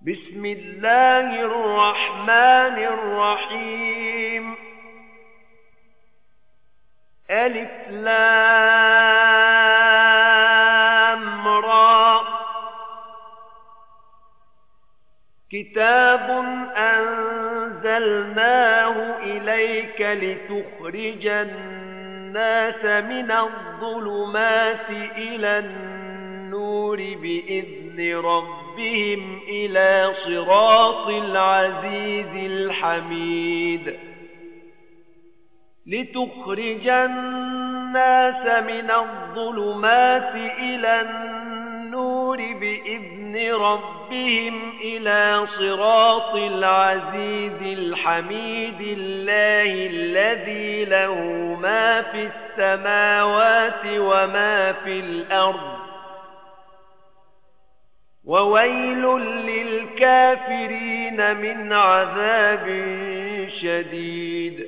بسم الله الرحمن الرحيم ألف لام را كتاب أنزلناه إليك لتخرج الناس من الظلمات إلى النور بإذن ربهم إلى صراط العزيز الحميد لتخرج الناس من الظلمات إلى النور بإذن ربهم إلى صراط العزيز الحميد الله الذي له ما في السماوات وما في الأرض وويل للكافرين من عذاب شديد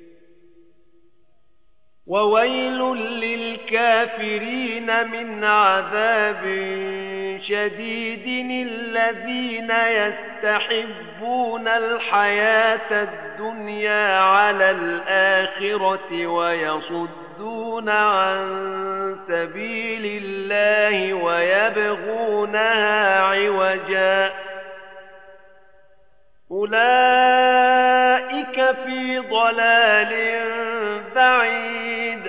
وويل للكافرين من عذاب شديد الذين يستحبون الحياة الدنيا على الآخرة ويصدون عن سبيل الله ويبغونها عوجا أولئك في ضلال بعيد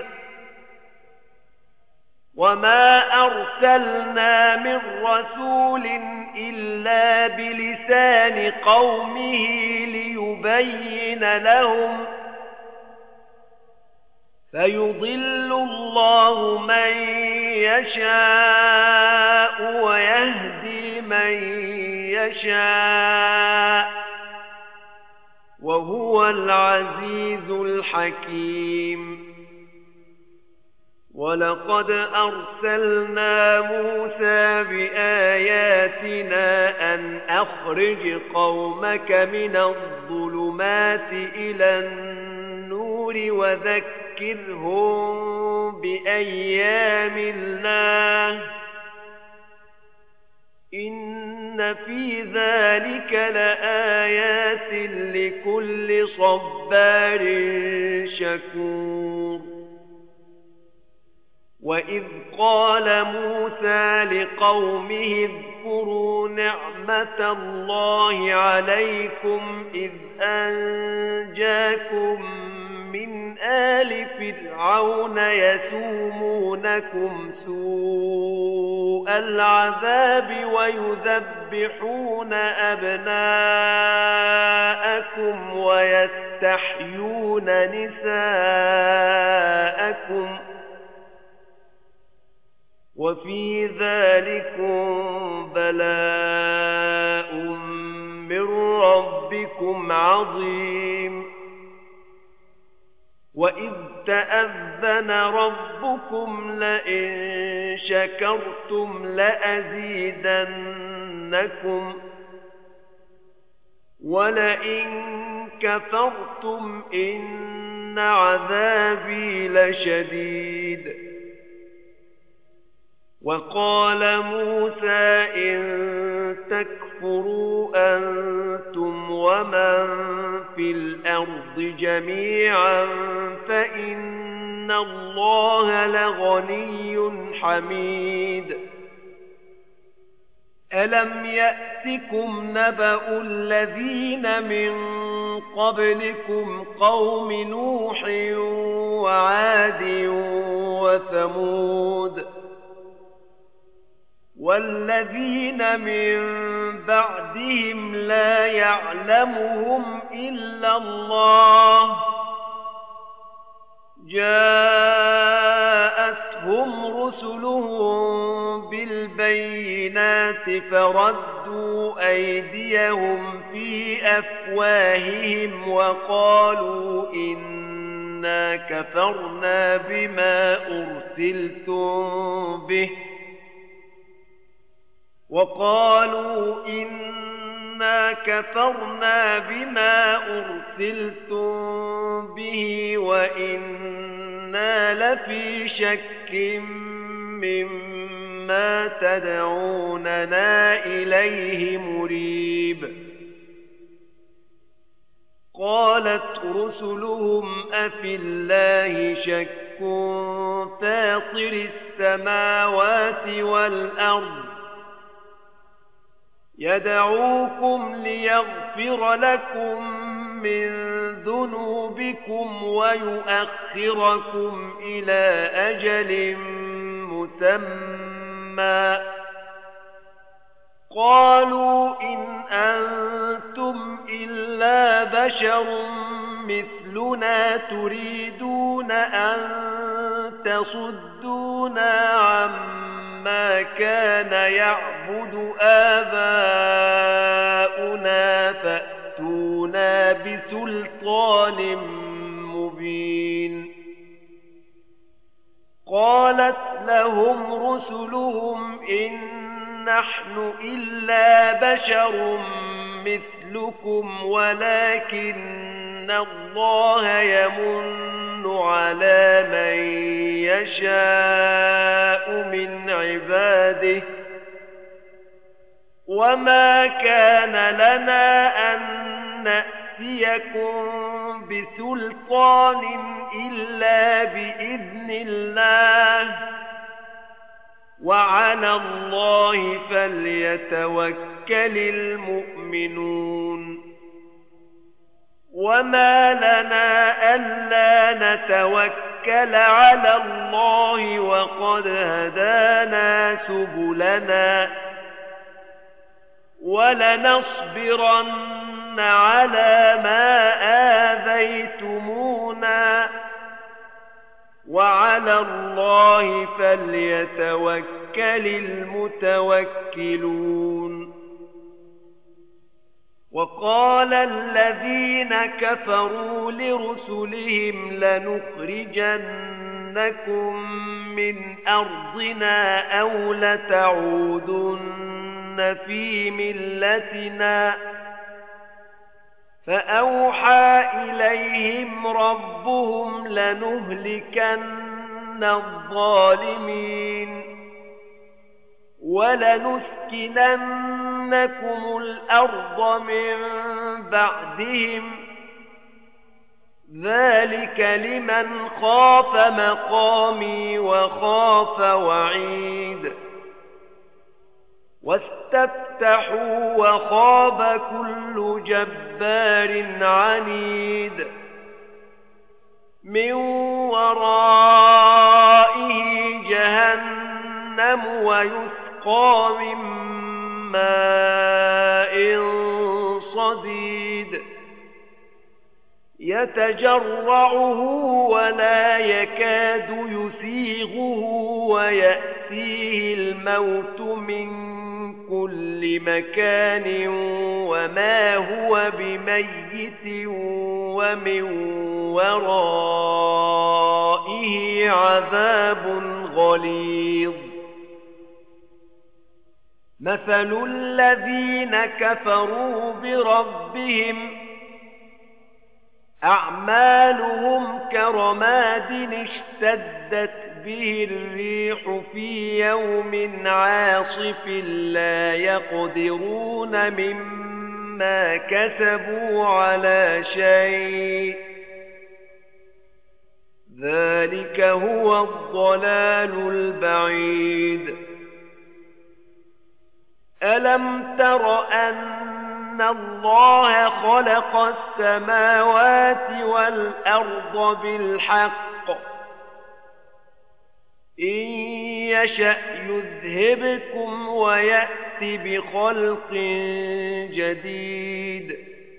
وما أرسلنا من رسول إلا بلسان قومه ليبين لهم فيضل الله من يشاء ويهدي من يشاء وهو العزيز الحكيم ولقد أرسلنا موسى بآياتنا أن أخرج قومك من الظلمات إلى النور وذكرهم بأيام الله إن في ذلك لآيات لكل صبار شكور وإذ قال موسى لقومه اذكروا نعمة الله عليكم إذ أنجاكم من آل فرعون يسومونكم سوء العذاب ويذبحون أبناءكم ويستحيون نساءكم وفي ذلكم بلاء من ربكم عظيم وإذ تأذن ربكم لئن شكرتم لأزيدنكم ولئن كفرتم إن عذابي لشديد وقال موسى إن تكفروا أنتم ومن في الأرض جميعا فإن الله لغني حميد ألم يأتكم نبأ الذين من قبلكم قوم نوح وعاد وثمود والذين من بعدهم لا يعلمهم إلا الله جاءتهم رسلهم بالبينات فردوا أيديهم في أفواههم وقالوا إنا كفرنا بما أرسلتم به وإنا لفي شك مما تدعوننا إليه مريب رسلهم أفي الله شك فاطر السماوات والأرض يدعوكم ليغفر لكم من ذنوبكم ويؤخركم إلى أجل مسمى قالوا إن أنتم إلا بشر مثلنا تريدون أن تصدونا عما كان يعبد آباؤنا فأتونا بسلطان مبين قالت لهم رسلهم إن نحن إلا بشر مثلكم ولكن الله يمن على من يشاء من عباده وما كان لنا أن نأتيكم بسلطان إلا بإذن الله وعلى الله فليتوكل المؤمنون وما لنا ألا نتوكل على الله وقد هدانا سبلنا ولنصبرن على ما آذيتمونا وعلى الله فليتوكل المتوكلون وقال الذين كفروا لرسلهم لنخرجنكم من أرضنا أو لتعودن في ملتنا فأوحى إليهم ربهم لنهلكن الظالمين ولنسكننكم الأرض من بعدهم ذلك لمن خاف مقامي وخاف وعيد واستفتحوا وخاب كل جبار عنيد من ورائه جهنم ويسقى من ماء صديد يتجرعه ولا يكاد يسيغه ويأتيه الموت من كل مكان وما هو بميت ومن ورائه عذاب غليظ مثل الذين كفروا بربهم أعمالهم كرماد اشتدت به الريح في يوم عاصف لا يقدرون مما كسبوا على شيء ذلك هو الضلال البعيد ألم تر أن الله خلق السماوات والأرض بالحق إن يشأ يذهبكم ويأت بخلق جديد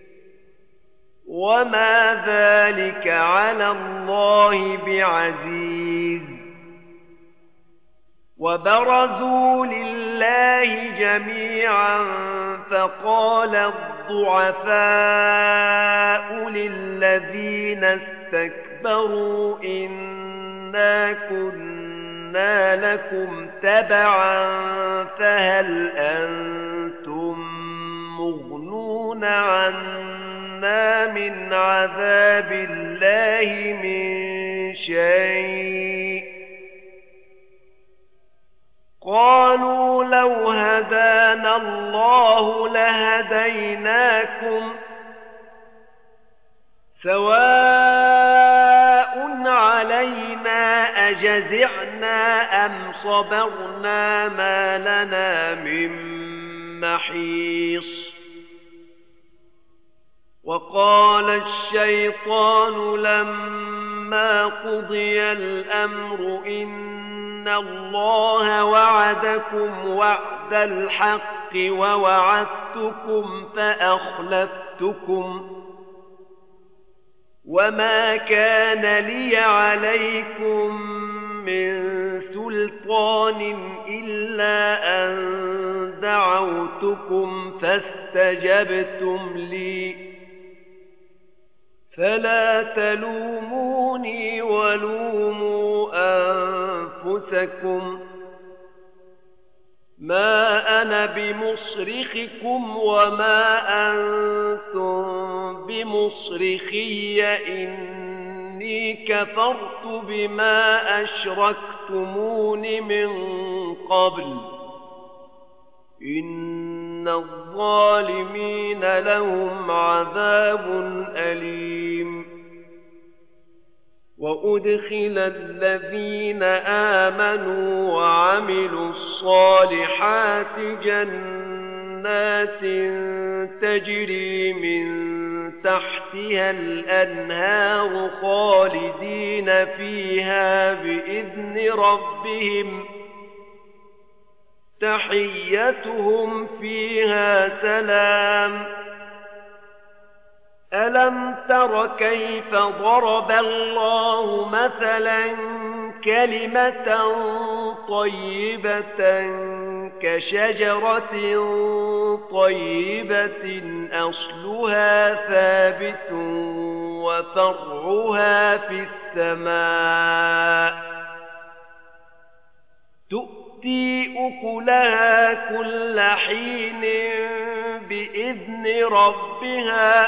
وما ذلك على الله بعزيز وبرزوا لله جميعا فقال الضعفاء للذين استكبروا إنا كنا لكم تبعا فهل أنتم مغنون عنا من عذاب الله من شيء قالوا لو هدانا الله لهديناكم سواء علينا أجزعنا أم صبرنا ما لنا من محيص وقال الشيطان لما قضي الأمر إن الله وعدكم وعد الحق ووعدتكم فأخلفتكم وما كان لي عليكم من سلطان إلا أن دعوتكم فاستجبتم لي فلا تلوموني ولوموا أنفسكم ما أنا بمصرخكم وما أنتم بمصرخي إني كفرت بما أشركتمون من قبل إن الظالمين لهم عذاب أليم وأدخل الذين آمنوا وعملوا الصالحات جنات تجري من تحتها الأنهار خالدين فيها بإذن ربهم تحيتهم فيها سلام ألم تر كيف ضرب الله مثلا كلمة طيبة كشجرة طيبة أصلها ثابت وفرعها في السماء تؤتي أكلها كل حين بإذن ربها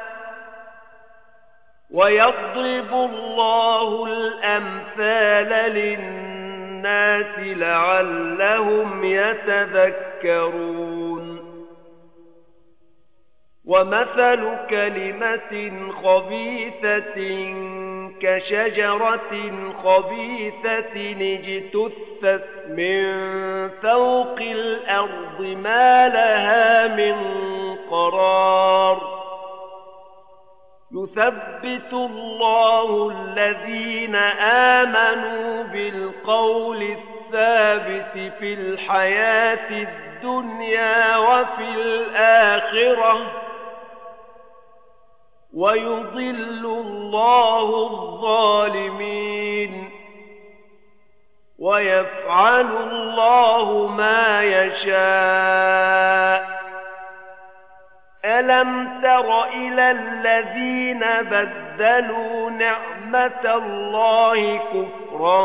ويضرب الله الأمثال للناس لعلهم يتذكرون ومثل كلمة خبيثة كشجرة خبيثة اجتثت من فوق الأرض ما لها من قرار يثبت الله الذين آمنوا بالقول الثابت في الحياة الدنيا وفي الآخرة ويضل الله الظالمين ويفعل الله ما يشاء ألم تر إلى الذين بدلوا نعمة الله كفرا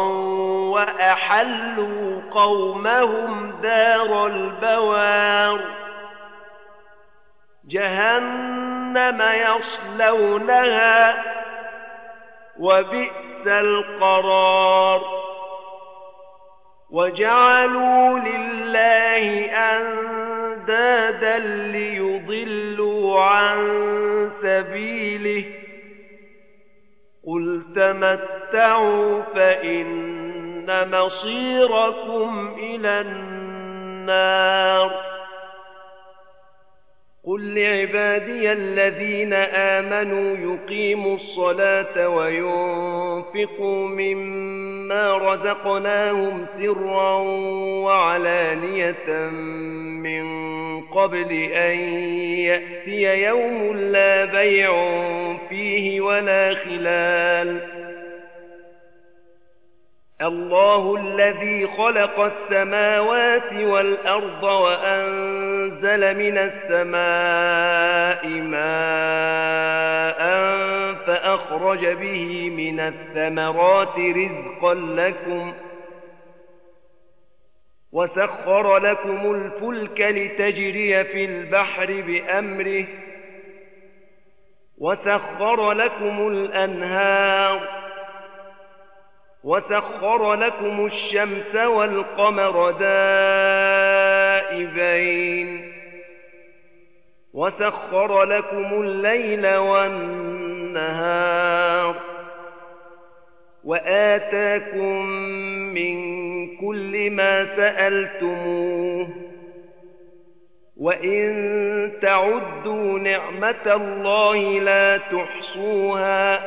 وأحلوا قومهم دار البوار جهنم يصلونها وبئس القرار وجعلوا لله أندادا ليضلوا عن سبيله قل تمتعوا فإن مصيركم إلى النار قل لعبادي الذين آمنوا يقيموا الصلاة وينفقوا مما رزقناهم سرا وعلانية من قبل أن يأتي يوم لا بيع فيه ولا خلال الله الذي خلق السماوات والأرض وأنزل من السماء ماء فأخرج به من الثمرات رزقا لكم وسخر لكم الفلك لتجري في البحر بأمره وسخر لكم الأنهار وسخر لكم الشمس والقمر دائبين وسخر لكم الليل والنهار والنهار وآتاكم من كل ما سألتموه وإن تعدوا نعمة الله لا تحصوها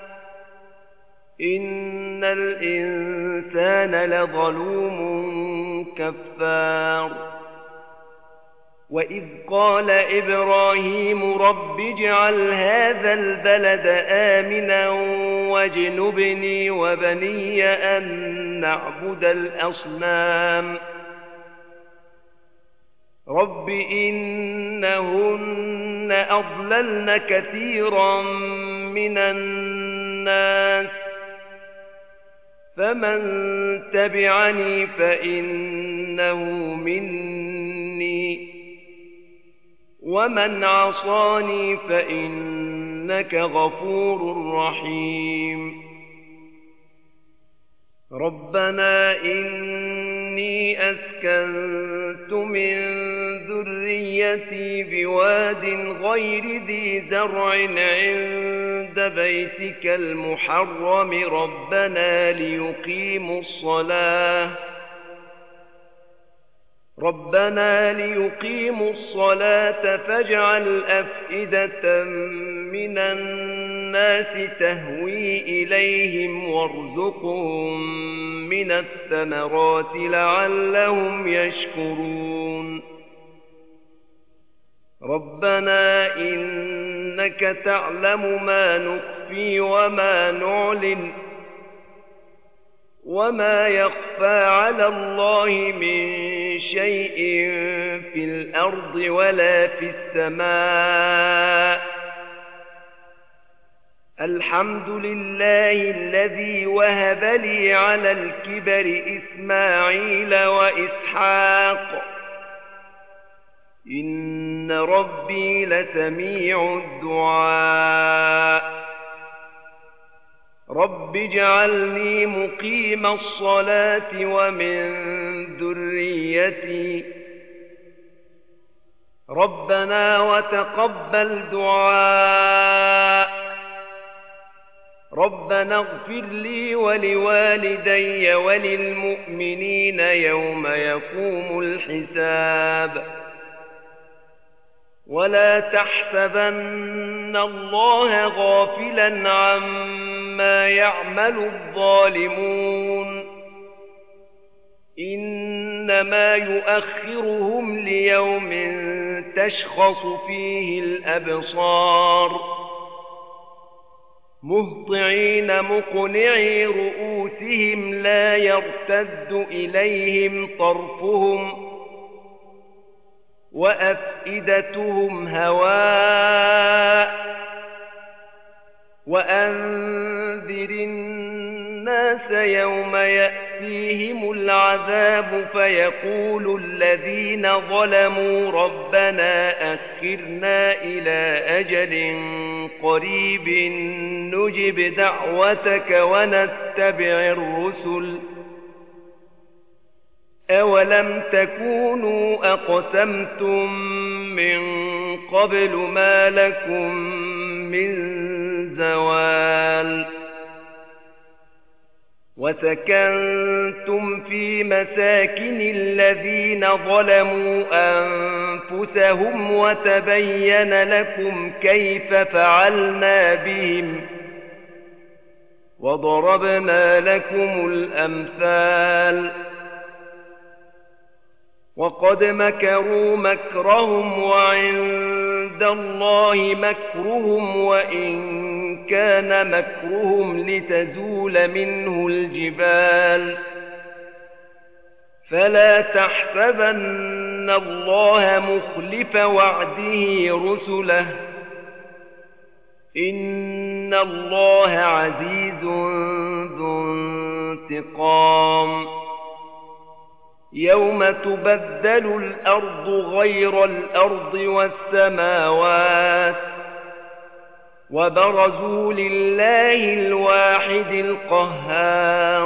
إن الإنسان لظلوم كفار وإذ قال إبراهيم رب اجعل هذا البلد آمنا واجنبني وبني أن نعبد الأصنام رب إنهن أضللن كثيرا من الناس فمن تبعني فإنه مني ومن عصاني فإنك غفور رحيم ربنا إني أسكنت من ذريتي بواد غير ذي زرع عند بيتك المحرم ربنا ليقيموا الصلاة فاجعل أفئدة من الناس تهوي إليهم وارزقهم من الثمرات لعلهم يشكرون ربنا إنك تعلم ما نخفي وما نعلن وما يخفى على الله من شيء في الأرض ولا في السماء الحمد لله الذي وهب لي على الكبر إسماعيل وإسحاق إن ربي لسميع الدعاء رب اجعلني مقيم الصلاة ومن ذريتي ربنا وتقبل دعاء ربنا اغفر لي ولوالدي وللمؤمنين يوم يقوم الحساب ولا تحسبن الله غافلا عما يعمل الظالمون إنما يؤخرهم ليوم تشخص فيه الأبصار مهطعين مقنعي رؤوسهم لا يرتد إليهم طرفهم وأفئدتهم هواء وأنذر الناس يوم يأتيهم العذاب فيقول الذين ظلموا ربنا أخرنا إلى أجل قريب نجب دعوتك ونتبع الرسل أولم تكونوا أقسمتم من قبل ما لكم من زوال وسكنتم في مساكن الذين ظلموا أنفسهم وتبين لكم كيف فعلنا بهم وضربنا لكم الأمثال وقد مكروا مكرهم وعند الله مكرهم وإن كان مكرهم لتزول منه الجبال فلا تحسبن الله مخلف وعده رسله إن الله عزيز ذو انتقام يوم تبدل الأرض غير الأرض والسماوات وبرزوا لله الواحد القهار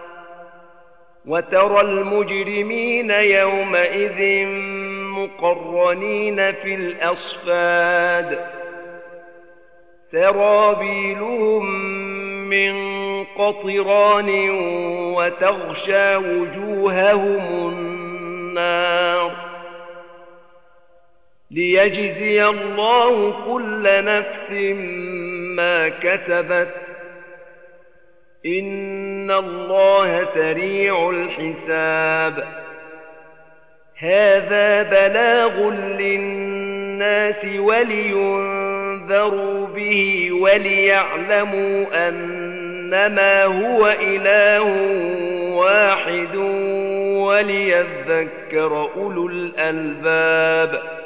وترى المجرمين يومئذ مقرنين في الأصفاد سرابيلهم من قطران وتغشى وجوههم النار ليجزي الله كل نفس ما كسبت إن الله سريع الحساب هذا بلاغ للناس ولينذروا به وليعلموا أنما هو إله واحد وليذكر أولو الألباب